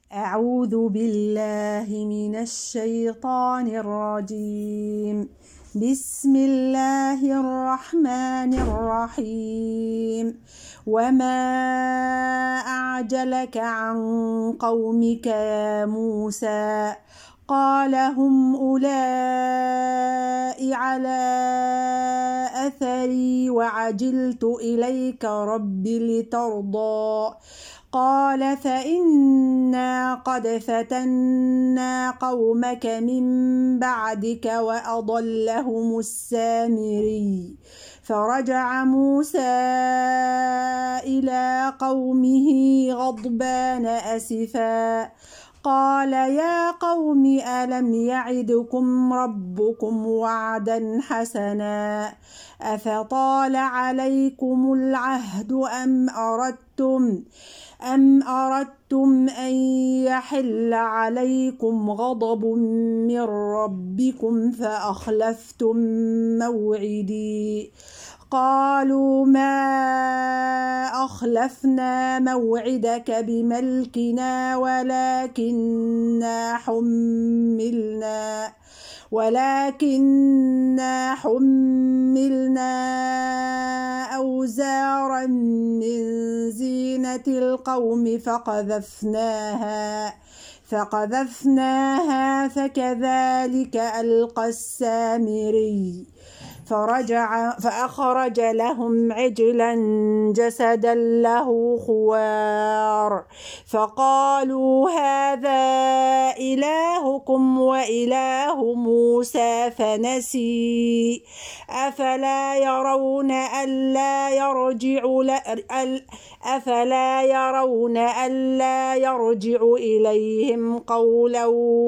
أعوذ بالله من الشيطان الرجيم. بسم الله الرحمن الرحيم. وما أعجلك عن قومك يا موسى؟ قال هم أولئك على أثري وعجلت إليك رب لترضى. قال فإنا قد فتنا قومك من بعدك وأضلهم السامري. فرجع موسى إلى قومه غضبان أسفا قال يا قوم ألم يعدكم ربكم وعدا حسنا أفطال عليكم العهد أم أردتم أن يحل عليكم غضب من ربكم فأخلفتم موعدي؟ قالوا ما أخلفنا موعدك بملكنا ولكننا حملنا أوزارا من زينة القوم فقذفناها فكذلك ألقى السامري. فأخرج لهم عجلا جسدا له خوار فقالوا هذا إلهكم وإله موسى فنسي. أفلا يرون ألا يرجع إليهم قولا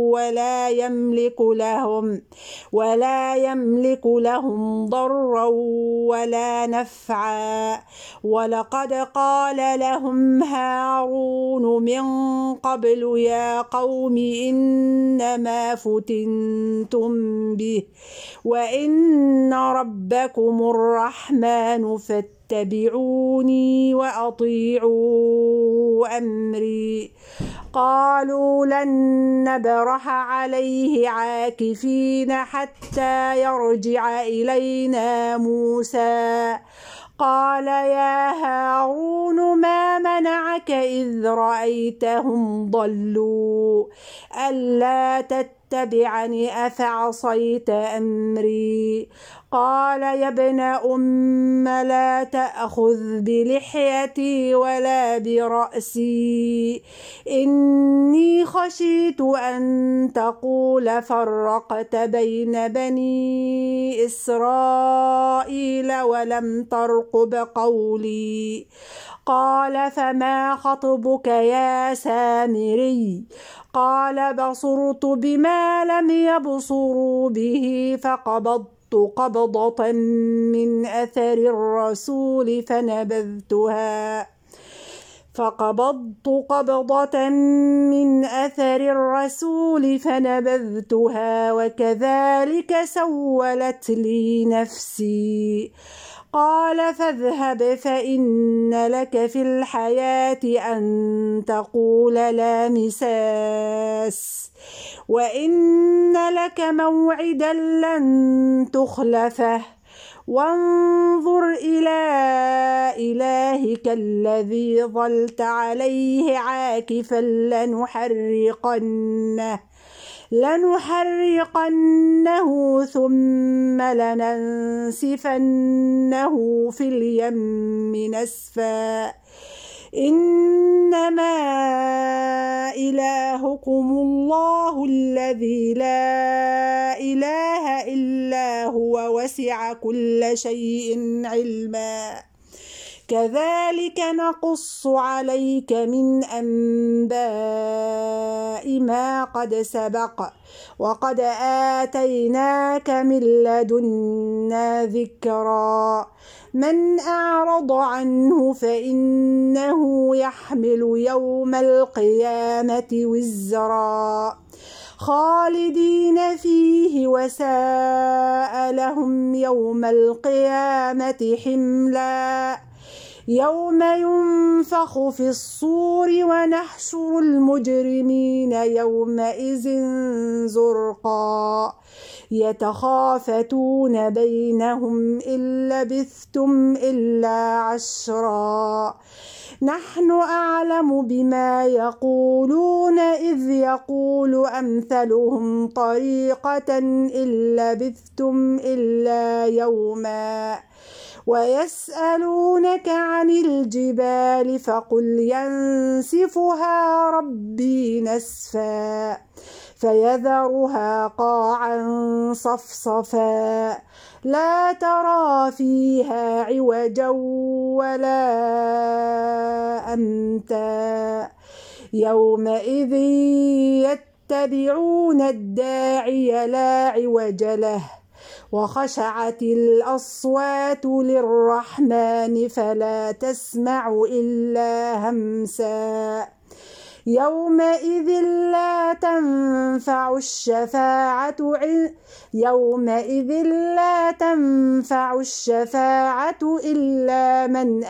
ولا يملك لهم ضرا ولا نفعا. ولقد قال لهم هارون من قبل يا قوم إنما فتنتم به وإن ربكم الرحمن فاتبعوني وأطيعوا أمري. قالوا لن نبرح عليه عاكفين حتى يرجع إلينا موسى. قال يا هارون ما منعك إذ رأيتهم ضلوا ألا تتبعني أفعصيت أمري؟ قال يا ابن أم لا تأخذ بلحيتي ولا برأسي إني خشيت أن تقول فرقت بين بني إسرائيل ولم ترقب قولي. قال فما خطبك يا سامري؟ قال بصرت بما لم يبصروا به فقبضت قبضة من أثر الرسول فنبذتها وكذلك سولت لي نفسي. قال فاذهب فإن لك في الحياة أن تقول لا مساس وإن لك موعدا لن تخلفه وانظر إلى إلهك الذي ظلت عليه عاكفا لنحرقنه ثم لننسفنه في اليم نسفا. إنما إلهكم الله الذي لا إله إلا هو وسع كل شيء علما. كذلك نقص عليك من أنباء ما قد سبق وقد آتيناك من لدنا ذكرا. من أعرض عنه فإنه يحمل يوم القيامة وزرا خالدين فيه وساء لهم يوم القيامة حملا. يوم ينفخ في الصور ونحشر المجرمين يومئذ زرقا يتخافتون بينهم إن لبثتم إلا عشرا نحن أعلم بما يقولون إذ يقول أمثلهم طريقة إن لبثتم إلا يوما ويسألونك عن الجبال فقل ينسفها ربي نسفا فيذرها قاعا صفصفا لا ترى فيها عوجا ولا أمتا يومئذ يتبعون الداعي لا عوج له وخشعت الأصوات للرحمن فلا تسمع إلا همسا يومئذ لا تنفع الشفاعة إلا من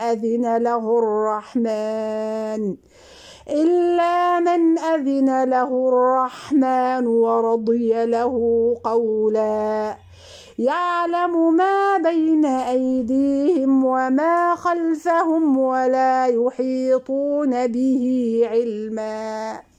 أذن له الرحمن ورضي له قولا يعلم ما بين أيديهم وما خلفهم ولا يحيطون به علما